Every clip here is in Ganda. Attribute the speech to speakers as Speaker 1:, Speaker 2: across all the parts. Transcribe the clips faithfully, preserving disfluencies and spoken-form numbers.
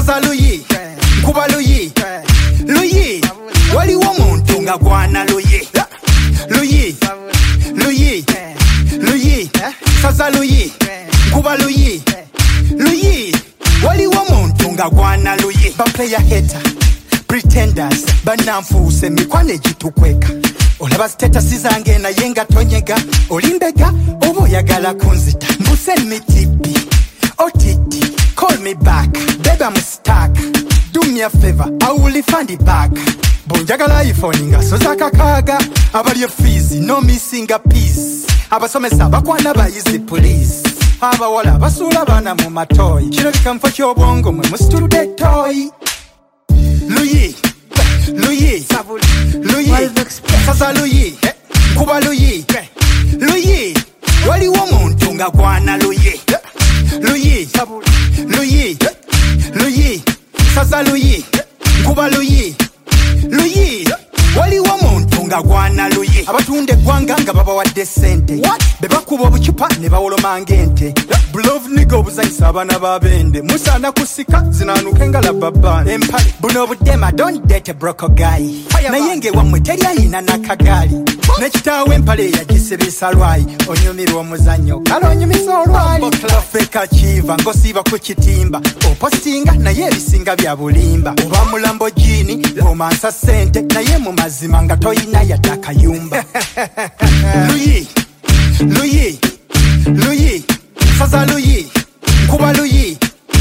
Speaker 1: saza luyi nkuba luyi luyi waliwo muntu nga gwana luyi luyi luyi luyi saza luyi nkuba luyi luyi waliwo muntu nga gwana luyi ba player hater pretenders bananfuuse mikwane gitukweka olaba status zange naye nga tonyega olimbega oba oyagala kunzita mbuse mitipi otiti call me back baby I'm stuck do me a favor I will refund it back bonjagala iPhone nga soza kakaga abali fees no missing a piece abasomesa bakwana bayizi police abawala basula bana mu matoyi kino bikamfa kyobwongo mwe musitulude toy luyi luyi luyi saza luyi kuba luyi luyi waliwo muntu nga gwana luyi luyi luyi luyi saza luyi kuba luyi luyi waliwo muntu nga gwana luyi abatunde gwanga nga baba wadde sente bebakuba obucupa ne bawolomanga ente blove niga obuzanyisa abaana babende musana kusika zinanuke nga lababane empale buno obudema don't date a broke guy naye ngewammwe teri alina nakagaali nekitaawo empale yagisibisa lwayi onyumirwa omuzannyo kale onyumisa olwali feka kiva ngosiiba ku kitimba opostinga naye ebisinga bya bulimba oba mulambo jini omansa sente naye mu mazima nga toyina yatakayumba luyi luyi luyi saza luyi nkuba luyi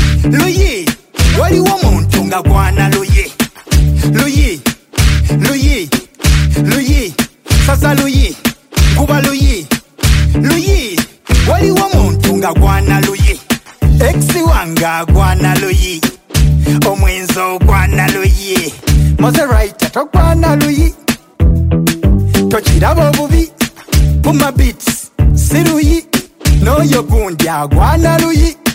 Speaker 1: luyi waliwo muntu nga gwana luyi luyi luyi luyi saza luyi nkuba luyi luyi waliwo muntu nga gwana luyi exi wanga gwana luyi omwenzo gwana luyi Mozeraita togwana luyi tokiraba obubi puma beats siruyi n'oyo gundi agwana luyi